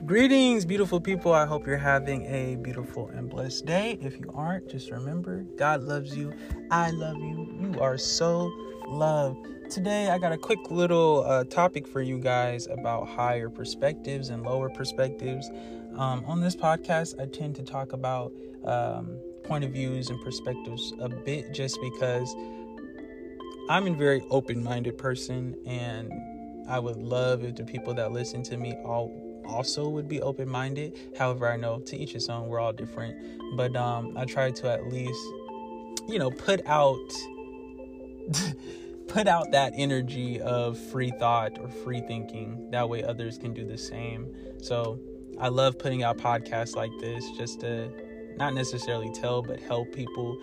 Greetings, beautiful people. I hope you're having a beautiful and blessed day. If you aren't, just remember, God loves you. I love you. You are so loved. Today, I got a quick little topic for you guys about higher perspectives and lower perspectives. On this podcast, I tend to talk about point of views and perspectives a bit just because I'm a very open-minded person, and I would love if the people that listen to me also would be open-minded. However, I know to each his own, we're all different. But I try to at least, put out that energy of free thought or free thinking. That way others can do the same. So I love putting out podcasts like this just to not necessarily tell, but help people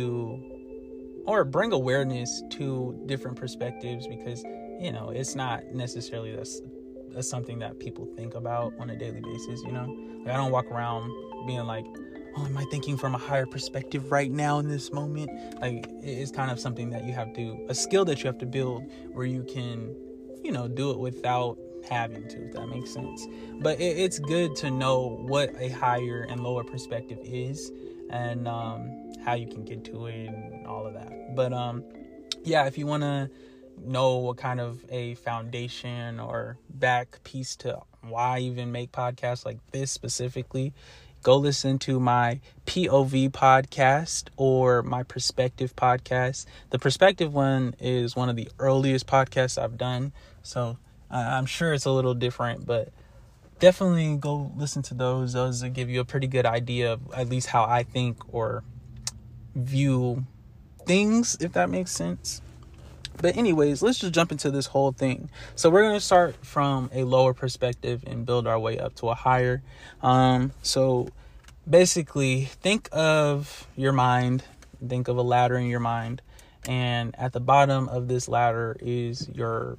or bring awareness to different perspectives, because it's not necessarily that's something that people think about on a daily basis. I don't walk around being like, oh, am I thinking from a higher perspective right now in this moment? Like, it's kind of something that a skill that you have to build, where you can do it without having to, if that makes sense. But it's good to know what a higher and lower perspective is, and how you can get to it and all of that. But if you want to know what kind of a foundation or back piece to why I even make podcasts like this specifically, go listen to my POV podcast or my Perspective podcast. The Perspective one is one of the earliest podcasts I've done, so I'm sure it's a little different, but definitely go listen to those. Those will give you a pretty good idea of at least how I think or view things, if that makes sense. But anyways, let's just jump into this whole thing. So we're going to start from a lower perspective and build our way up to a higher. So basically, think of your mind. Think of a ladder in your mind. And at the bottom of this ladder is your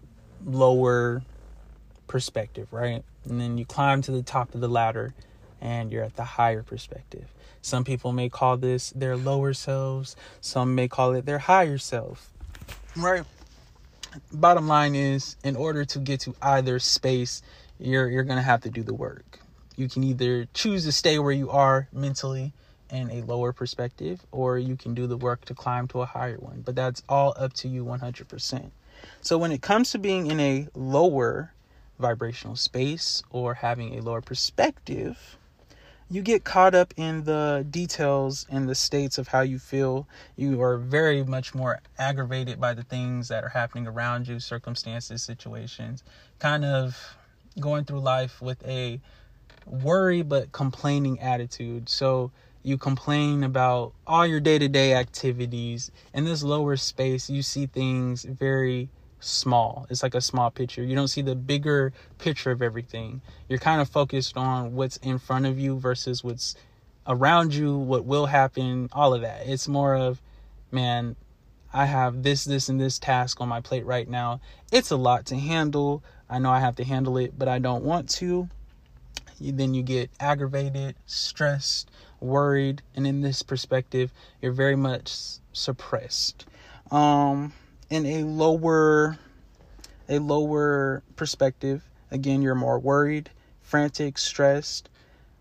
lower perspective, right? And then you climb to the top of the ladder and you're at the higher perspective. Some people may call this their lower selves. Some may call it their higher self. Right. Bottom line is, in order to get to either space, you're going to have to do the work. You can either choose to stay where you are mentally in a lower perspective, or you can do the work to climb to a higher one. But that's all up to you 100%. So when it comes to being in a lower vibrational space or having a lower perspective, you get caught up in the details and the states of how you feel. You are very much more aggravated by the things that are happening around you, circumstances, situations, kind of going through life with a worry but complaining attitude. So you complain about all your day-to-day activities. In this lower space, you see things very small. It's like a small picture. You don't see the bigger picture of everything. You're kind of focused on what's in front of you versus what's around you, what will happen, all of that. It's more of, man, I have this, and this task on my plate right now. It's a lot to handle. I know I have to handle it, but I don't want to. Then you get aggravated, stressed, worried, and in this perspective, you're very much suppressed. In a lower perspective, again, you're more worried, frantic, stressed.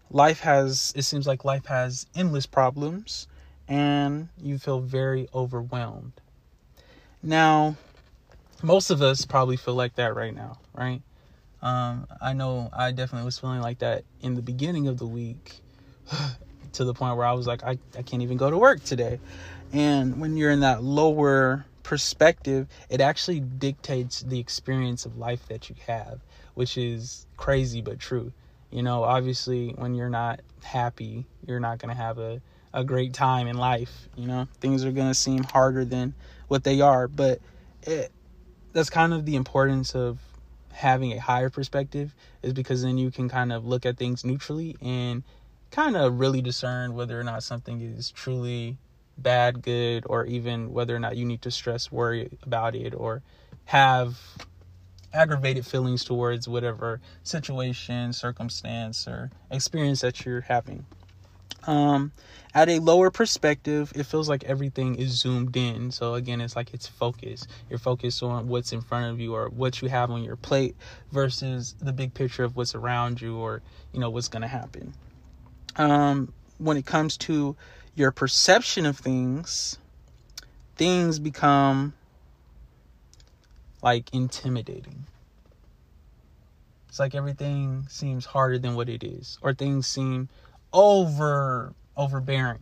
It seems like life has endless problems, and you feel very overwhelmed. Now, most of us probably feel like that right now, right? I know I definitely was feeling like that in the beginning of the week, to the point where I was like, I can't even go to work today. And when you're in that lower perspective, it actually dictates the experience of life that you have, which is crazy but true. Obviously, when you're not happy, you're not going to have a great time in life. Things are going to seem harder than what they are. But that's kind of the importance of having a higher perspective, is because then you can kind of look at things neutrally and kind of really discern whether or not something is truly bad, good, or even whether or not you need to stress, worry about it, or have aggravated feelings towards whatever situation, circumstance, or experience that you're having. At a lower perspective, it feels like everything is zoomed in. So again, it's like it's focused. You're focused on what's in front of you or what you have on your plate versus the big picture of what's around you or, what's going to happen. When it comes to your perception of things become like intimidating. It's like everything seems harder than what it is, or things seem overbearing.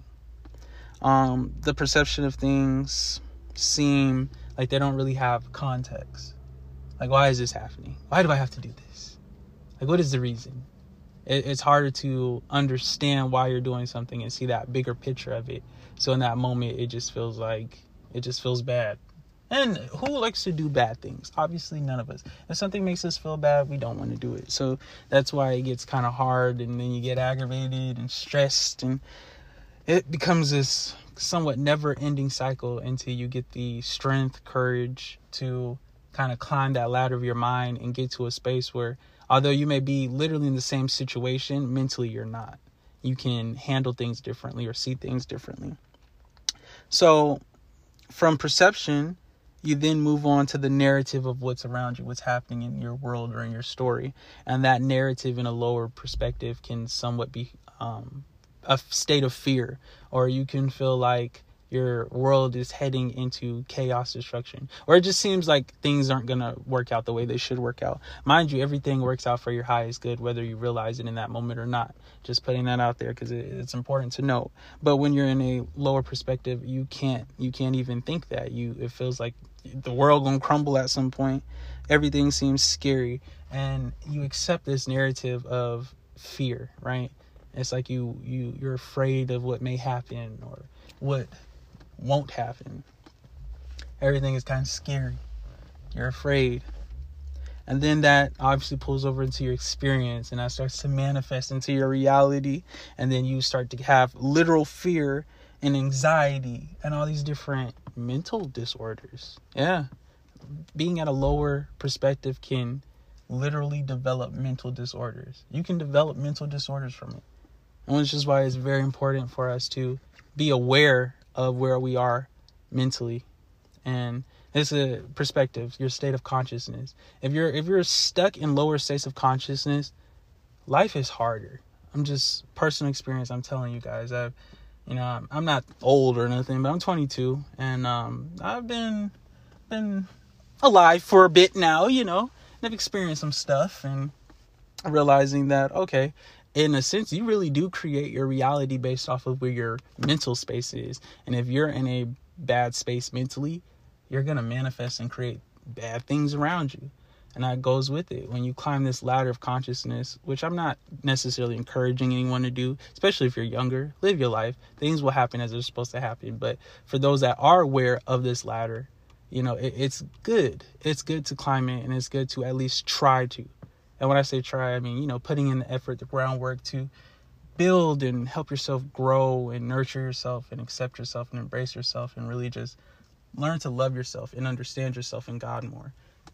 The perception of things seem like they don't really have context. Like, why is this happening? Why do I have to do this? Like, what is the reason? It's harder to understand why you're doing something and see that bigger picture of it. So in that moment, it just feels bad. And who likes to do bad things? Obviously, none of us. If something makes us feel bad, we don't want to do it. So that's why it gets kind of hard, and then you get aggravated and stressed, and it becomes this somewhat never-ending cycle until you get the strength, courage to kind of climb that ladder of your mind and get to a space where, although you may be literally in the same situation, mentally you're not. You can handle things differently or see things differently. So from perception, you then move on to the narrative of what's around you, what's happening in your world or in your story. And that narrative in a lower perspective can somewhat be a state of fear, or you can feel like your world is heading into chaos, destruction, or it just seems like things aren't going to work out the way they should work out. Mind you, everything works out for your highest good, whether you realize it in that moment or not. Just putting that out there because it's important to know. But when you're in a lower perspective, you can't even think that. It feels like the world gonna crumble at some point. Everything seems scary, and you accept this narrative of fear, right? It's like you're afraid of what may happen or what won't happen. Everything is kind of scary. You're afraid. And then that obviously pulls over into your experience, and that starts to manifest into your reality. And then you start to have literal fear and anxiety and all these different mental disorders. Yeah. Being at a lower perspective can literally develop mental disorders. You can develop mental disorders from it. And which is why it's very important for us to be aware of where we are mentally. And it's a perspective, your state of consciousness. If you're stuck in lower states of consciousness, life is harder. I'm just personal experience. I'm telling you guys, I'm not old or nothing, but I'm 22, and I've been alive for a bit now, and I've experienced some stuff, and realizing that, okay, in a sense, you really do create your reality based off of where your mental space is. And if you're in a bad space mentally, you're going to manifest and create bad things around you. And that goes with it. When you climb this ladder of consciousness, which I'm not necessarily encouraging anyone to do, especially if you're younger, live your life. Things will happen as they're supposed to happen. But for those that are aware of this ladder, it's good. It's good to climb it, and it's good to at least try to. And when I say try, I mean, putting in the effort, the groundwork to build and help yourself grow and nurture yourself and accept yourself and embrace yourself and really just learn to love yourself and understand yourself and God more.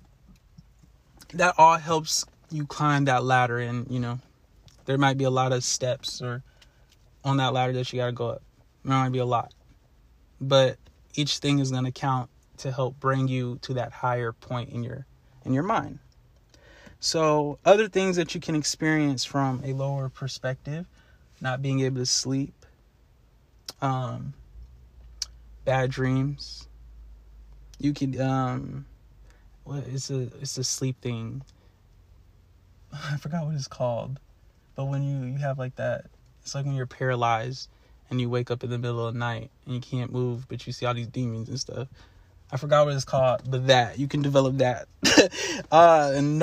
That all helps you climb that ladder, and, there might be a lot of steps or on that ladder that you got to go up. There might be a lot, but each thing is going to count to help bring you to that higher point in your mind. So other things that you can experience from a lower perspective, not being able to sleep, bad dreams. You could, it's a sleep thing. I forgot what it's called, but when you have like that, it's like when you're paralyzed and you wake up in the middle of the night and you can't move, but you see all these demons and stuff. I forgot what it's called, but that you can develop that. And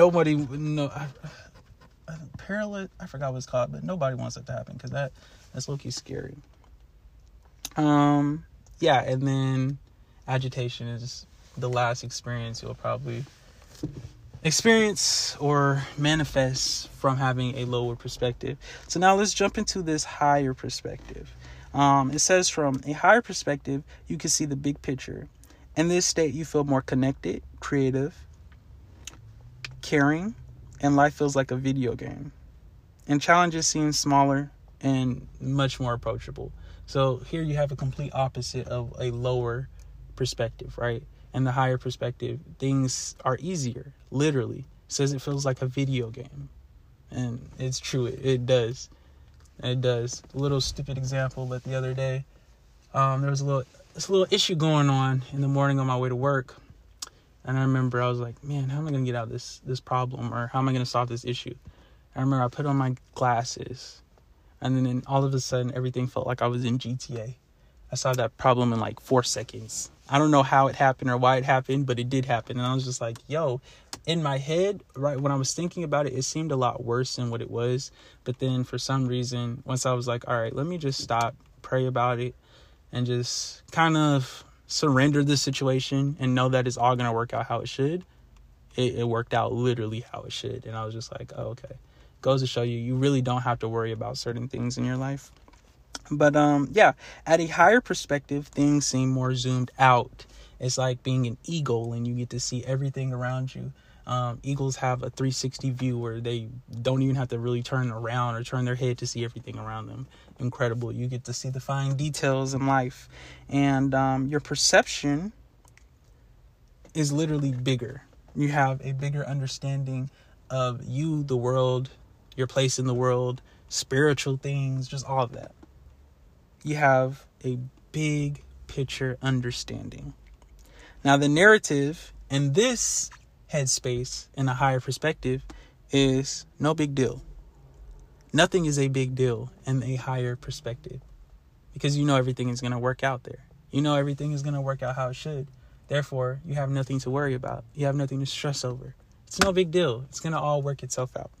paralyzed. I forgot what it's called, but nobody wants it to happen because that's low-key scary. And then agitation is the last experience you'll probably experience or manifest from having a lower perspective. So now let's jump into this higher perspective. It says from a higher perspective, you can see the big picture. In this state, you feel more connected, creative, caring, and life feels like a video game. And challenges seem smaller and much more approachable. So here you have a complete opposite of a lower perspective, right? And the higher perspective, things are easier. Literally says it feels like a video game, and it's true. It does. It does. A little stupid example, but the other day, there was a little issue going on in the morning on my way to work, and I remember I was like, man, how am I gonna get out of this problem, or how am I gonna solve this issue? I remember I put on my glasses, and then all of a sudden, everything felt like I was in GTA. I solved that problem in like 4 seconds. I don't know how it happened or why it happened, but it did happen. And I was just like, yo, in my head, right when I was thinking about it, it seemed a lot worse than what it was. But then for some reason, once I was like, all right, let me just stop, pray about it, and just kind of surrender the situation and know that it's all going to work out how it should. It worked out literally how it should. And I was just like, oh, okay. Goes to show you, you really don't have to worry about certain things in your life. But yeah, at a higher perspective, things seem more zoomed out. It's like being an eagle and you get to see everything around you. Eagles have a 360 view where they don't even have to really turn around or turn their head to see everything around them. Incredible. You get to see the fine details in life. And your perception is literally bigger. You have a bigger understanding of you, the world, your place in the world, spiritual things, just all of that. You have a big picture understanding. Now, the narrative in this headspace, in a higher perspective, is no big deal. Nothing is a big deal in a higher perspective, because you know everything is going to work out there. You know everything is going to work out how it should. Therefore, you have nothing to worry about. You have nothing to stress over. It's no big deal. It's going to all work itself out.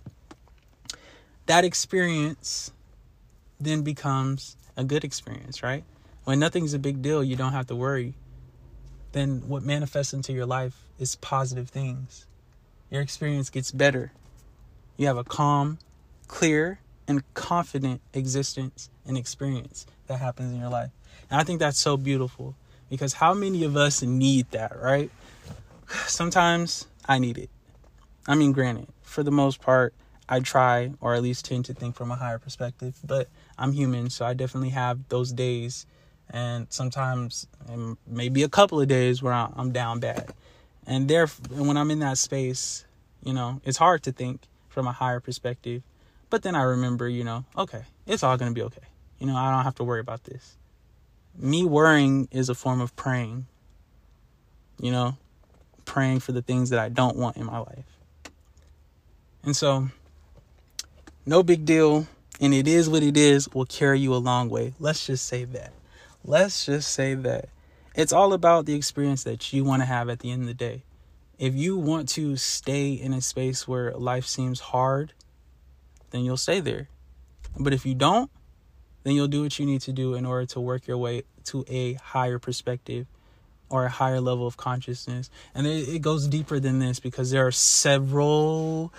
That experience then becomes a good experience, right? When nothing's a big deal, you don't have to worry. Then what manifests into your life is positive things. Your experience gets better. You have a calm, clear, and confident existence and experience that happens in your life. And I think that's so beautiful, because how many of us need that, right? Sometimes I need it. I mean, granted, for the most part, I try, or at least tend to think from a higher perspective, but I'm human, so I definitely have those days, and sometimes, and maybe a couple of days where I'm down bad. And when I'm in that space, you know, it's hard to think from a higher perspective, but then I remember, okay, it's all going to be okay. I don't have to worry about this. Me worrying is a form of praying, praying for the things that I don't want in my life. And so, no big deal, and it is what it is, will carry you a long way. Let's just say that. It's all about the experience that you want to have at the end of the day. If you want to stay in a space where life seems hard, then you'll stay there. But if you don't, then you'll do what you need to do in order to work your way to a higher perspective or a higher level of consciousness. And it goes deeper than this, because there are several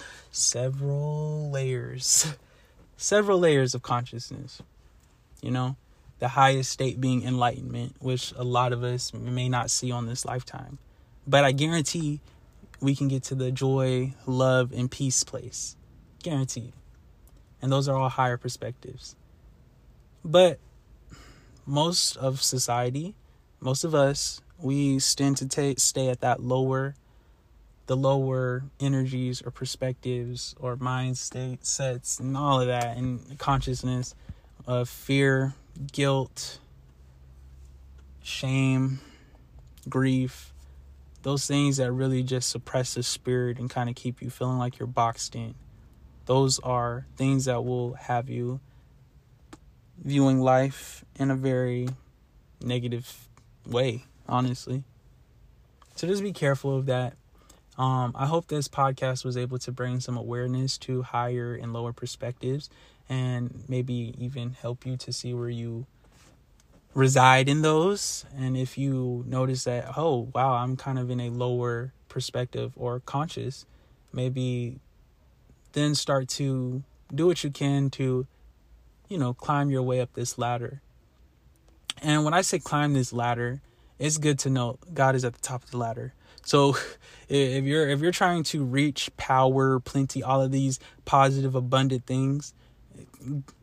layers of consciousness. The highest state being enlightenment, which a lot of us may not see on this lifetime. But I guarantee we can get to the joy, love, and peace place. Guaranteed. And those are all higher perspectives. But most of society, most of us, we tend to stay at the lower energies or perspectives or mind sets and all of that, and consciousness of fear, guilt, shame, grief, those things that really just suppress the spirit and kind of keep you feeling like you're boxed in. Those are things that will have you viewing life in a very negative way, honestly. So just be careful of that. I hope this podcast was able to bring some awareness to higher and lower perspectives, and maybe even help you to see where you reside in those. And if you notice that, oh, wow, I'm kind of in a lower perspective or conscious, maybe then start to do what you can to, climb your way up this ladder. And when I say climb this ladder, it's good to know God is at the top of the ladder. So if you're trying to reach power, plenty, all of these positive, abundant things,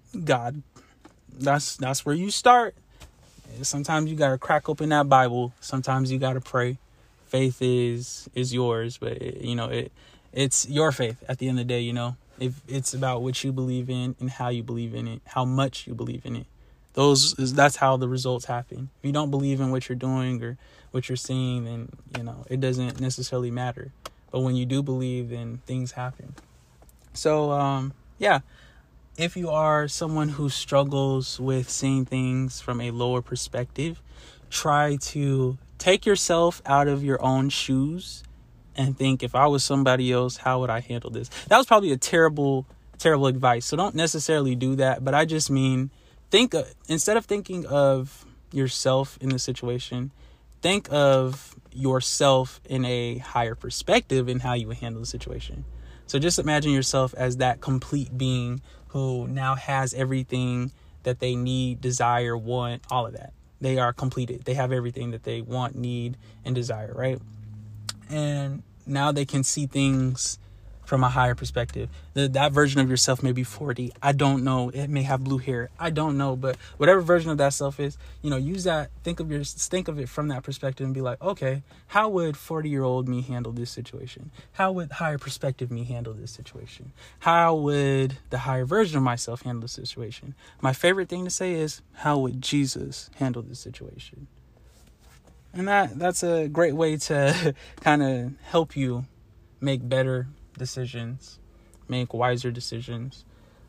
God. That's where you start. Sometimes you got to crack open that Bible. Sometimes you got to pray. Faith is yours, but it's your faith at the end of the day. If it's about what you believe in and how you believe in it, how much you believe in it. That's how the results happen. If you don't believe in what you're doing or what you're seeing, then it doesn't necessarily matter. But when you do believe, then things happen. So if you are someone who struggles with seeing things from a lower perspective, try to take yourself out of your own shoes and think, if I was somebody else, how would I handle this? That was probably a terrible advice. So don't necessarily do that. But I just mean, instead of thinking of yourself in the situation, think of yourself in a higher perspective in how you would handle the situation. So just imagine yourself as that complete being who now has everything that they need, desire, want, all of that. They are completed. They have everything that they want, need, and desire, right? And now they can see things from a higher perspective. That version of yourself may be 40. I don't know. It may have blue hair. I don't know. But whatever version of that self is, use that. Think of it from that perspective and be like, okay, how would 40-year-old me handle this situation? How would higher perspective me handle this situation? How would the higher version of myself handle this situation? My favorite thing to say is, how would Jesus handle this situation? And that's a great way to kind of help you make better decisions, make wiser decisions.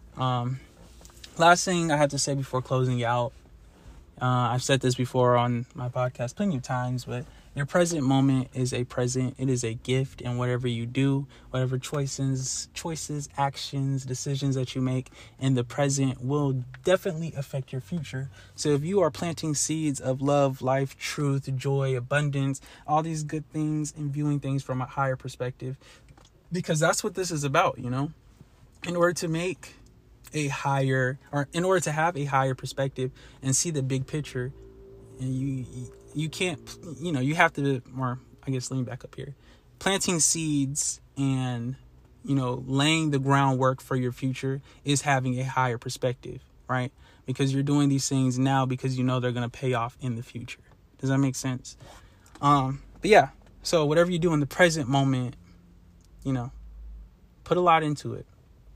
Last thing I have to say before closing out, I've said this before on my podcast plenty of times, but your present moment is a present. It is a gift, and whatever you do, whatever choices, actions, decisions that you make in the present will definitely affect your future. So if you are planting seeds of love, life, truth, joy, abundance, all these good things, and viewing things from a higher perspective, because that's what this is about, in order to make in order to have a higher perspective and see the big picture, and you can't, you have to, or I guess, let me back up here. Planting seeds and, laying the groundwork for your future is having a higher perspective, right? Because you're doing these things now because they're going to pay off in the future. Does that make sense? But yeah, so whatever you do in the present moment, put a lot into it.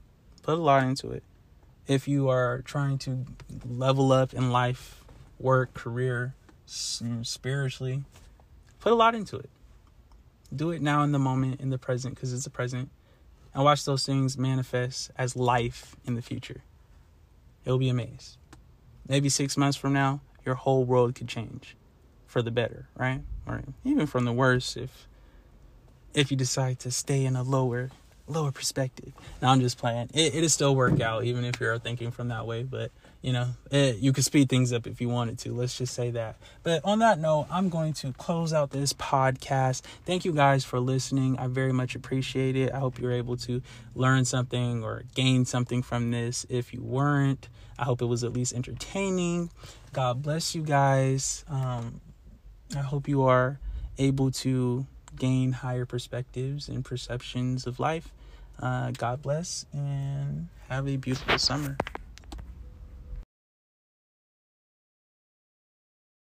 If you are trying to level up in life, work, career, spiritually, put a lot into it. Do it now in the moment, in the present, because it's the present. And watch those things manifest as life in the future. You'll be amazed. Maybe 6 months from now, your whole world could change for the better, right? Or even from the worse if you decide to stay in a lower perspective. Now, I'm just playing. It'll still work out, even if you're thinking from that way. But, you could speed things up if you wanted to. Let's just say that. But on that note, I'm going to close out this podcast. Thank you guys for listening. I very much appreciate it. I hope you're able to learn something or gain something from this. If you weren't, I hope it was at least entertaining. God bless you guys. I hope you are able to gain higher perspectives and perceptions of life. God bless, and have a beautiful summer.